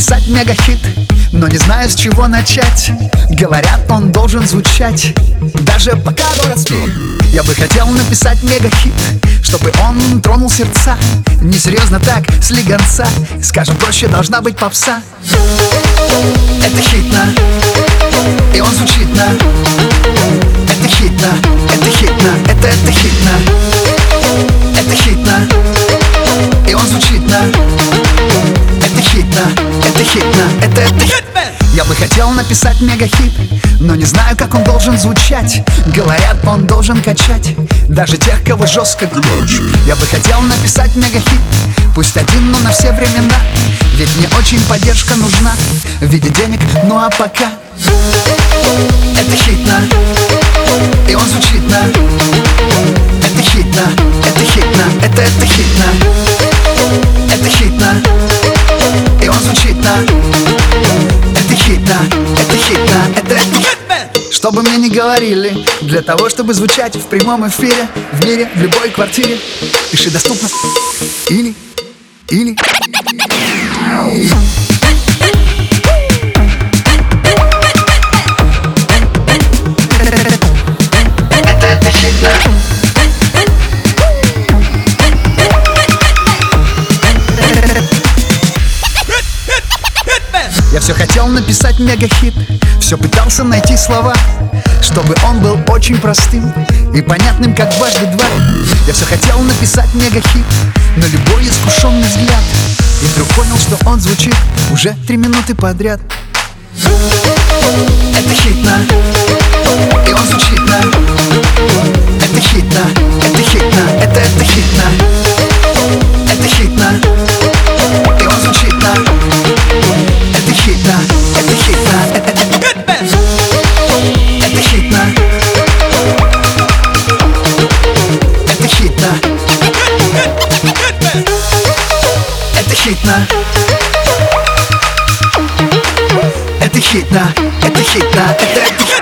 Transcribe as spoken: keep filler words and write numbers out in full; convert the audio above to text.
написать мегахит, но не знаю, с чего начать. Говорят, он должен звучать даже пока город спит. Я бы хотел написать мегахит, чтобы он тронул сердца. Несерьезно так, слегонца, скажем проще, должна быть попса. Это хитно, и он звучит на. Это хитно, это хитно, это, это хитно. Это хитно, и он звучит на. Это хитно, это хитно, это, это хитно. Я бы хотел написать мегахит, но не знаю, как он должен звучать. Говорят, он должен качать даже тех, кого жестко гладить. Я бы хотел написать мегахит, пусть один, но на все времена. Ведь мне очень поддержка нужна в виде денег, ну а пока. Это хитно, и он звучит на. Это хитно, это хитно, это, это хитно. Это хитно, и он звучит на. Это хитно, это хитно, это, это хитно. Что бы мне ни говорили, для того, чтобы звучать в прямом эфире, в мире, в любой квартире, пиши доступно или, или. Я все хотел написать мегахит, все пытался найти слова, чтобы он был очень простым и понятным, как дважды два. Я все хотел написать мегахит на любой искушенный взгляд, и вдруг понял, что он звучит уже три минуты подряд. Это хитно, и он звучит на. Это хитно, это хитно, это, это хитно. Это хитно, и он звучит на. Это хитно, это хитно, это, это, это хитно. Это хитно. Это хитно. Это хитно, это хитно, это, это